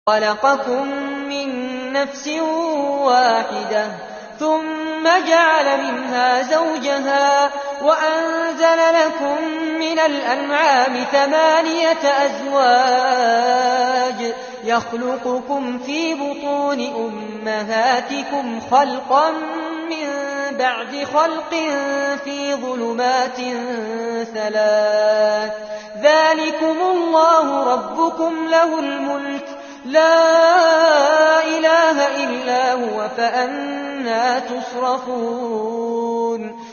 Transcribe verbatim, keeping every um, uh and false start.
خَلَقَكُم مِّن نَّفْسٍ وَاحِدَةٍ ثُمَّ جَعَلَ مِنْهَا زَوْجَهَا وَأَنزَلَ لَكُم مِّنَ الْأَنْعَامِ ثَمَانِيَةَ أَزْوَاجٍ يَخْلُقُكُمْ فِي بُطُونِ أُمَّهَاتِكُمْ خَلْقًا مِّن بَعْدِ خَلْقٍ فِي ظُلُمَاتٍ ثَلَاثٍ ۚ ذَٰلِكُمُ اللَّهُ رَبُّكُمْ لَهُ الْمُلْكُ لَا إِلَٰهَ إِلَّا هُوَ فَأَنَّىٰ تُصْرَفُونَ